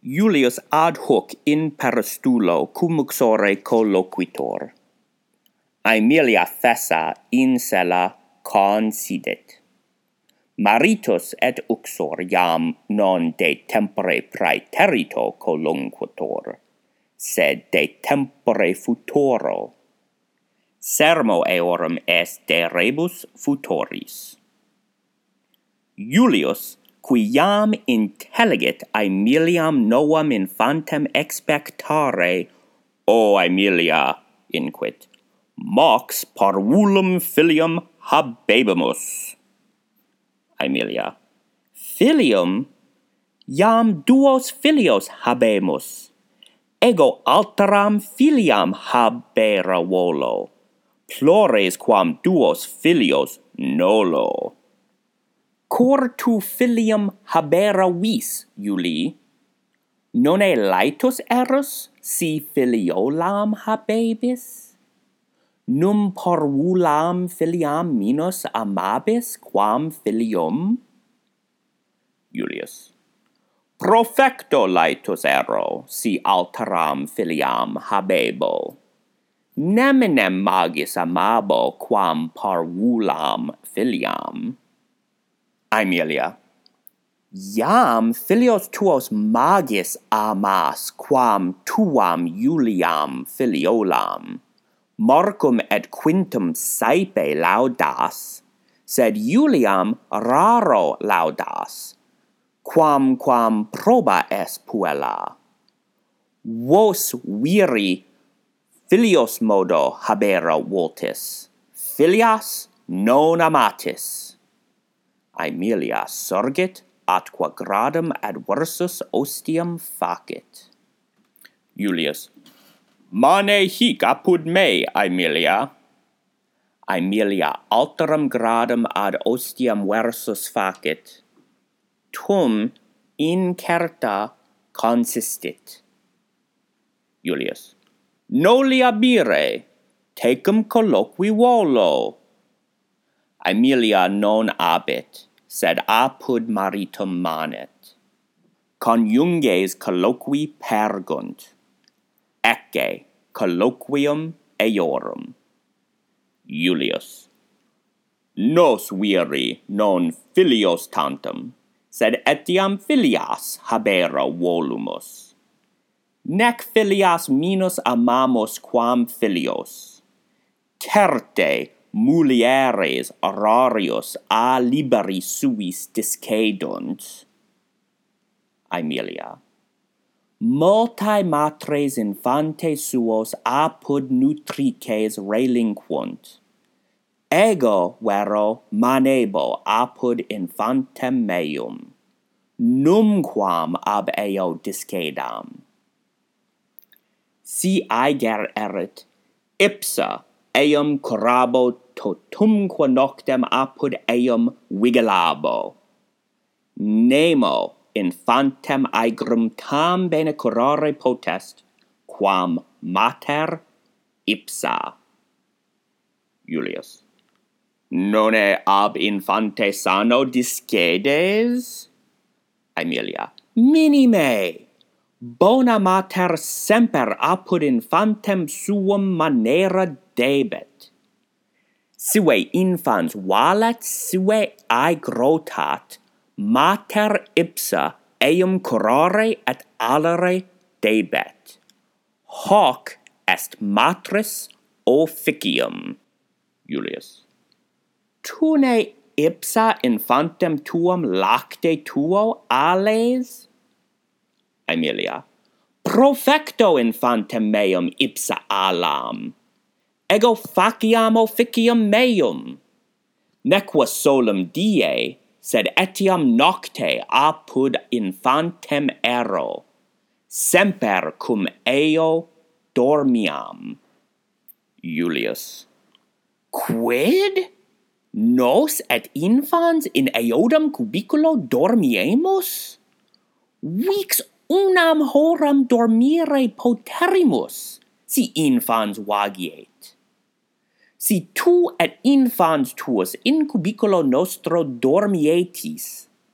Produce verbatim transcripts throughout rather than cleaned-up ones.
Julius ad hoc in peristulo cum uxore colloquitor. Aemilia Thessa in cella concidit. Maritus et uxor iam non de tempore praeterito colloquitor, sed de tempore futuro. Sermo eorum est de rebus futuris. Julius, qui iam intelligit Aemiliam novam infantem expectare, o Aemilia, inquit, mox parvulum filium habebimus. Aemilia, filium? Iam duos filios habemus. Ego alteram filiam habera volo. Plores quam duos filios nolo. Cor tu filium habera vis, Iuli? Nonne laetus eros, si filiolam habebis? Num parvulam filiam minus amabis quam filium? Julius. Profecto laetus ero, si alteram filiam habebo. Neminem magis amabo quam parvulam filiam. Aemilia. Iam filios tuos magis amas quam tuam Iuliam filiolam. Marcum et quintum saepe laudas, sed Iuliam raro laudas, quam quam proba est puella. Vos viri filios modo habera voltis, filias non amatis. Aemilia surgit atqua gradum adversus ostium facit. Julius. Mane hic apud me, Aemilia. Aemilia alterum gradum ad ostium versus facit. Tum incerta consistit. Julius. Noli abire, tecum colloqui volo. Aemilia non abit, sed apud maritum manet. Conjunges colloqui pergunt. Ecce colloquium eorum. Julius. Nos viri non filios tantum, sed etiam filias habera volumus. Nec filias minus amamus quam filios. Certe mulieres horarius a liberi suis discedunt. Aemilia. Multae matres infantes suos apud nutrices relinquunt. Ego vero manebo apud infantem meum, numquam ab eo discedam. Si aeger erit, ipsa eum curabo totumque noctem apud eum vigilabo. Nemo infantem aegrum tam bene curare potest, quam mater ipsa. Julius. Nonne ab infante sano discedes? Aemilia. Minime. Bona mater semper apud infantem suum manera debet. Sue infans valet sue aegrotat, mater ipsa eum curare et alere debet. Hoc est matris officium. Julius. Tu ne ipsa infantem tuum lacte tuo ales? Aemilia. Profecto infantem meum ipsa alam. Ego faciam officium meum. Neque solum die, sed etiam nocte apud infantem ero. Semper cum eo dormiam. Julius. Quid? Nos et infans in eodam cubiculo dormiemus? Vix unam horam dormire poterimus, si infans vagiet. Si tu et infans tuus in cubiculo nostro dormietis,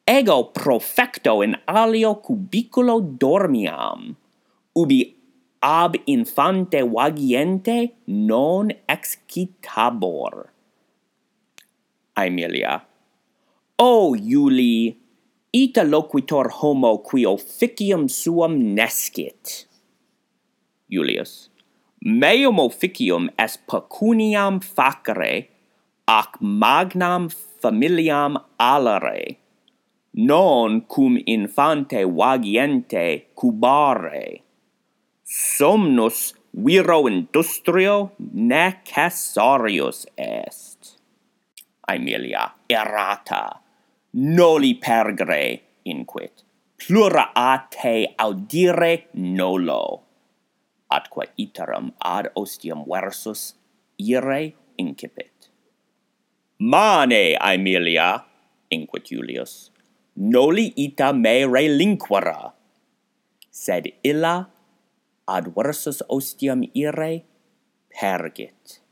ego profecto in alio cubiculo dormiam, ubi ab infante vagiente non excitabor. Aemilia. O Iuli, ita loquitor homo qui officium suum nescit. Julius. Meum officium est pecuniam facere, ac magnam familiam alere, non cum infante vagiente cubare. Somnus viro industrio necessarius est. Aemilia. Errata. Noli pergre, inquit. Plura a te audire nolo. Atque iterum ad ostium versus ire incipit. Mane, Aemilia, inquit Julius, noli ita me relinquere, sed illa ad versus ostium ire pergit.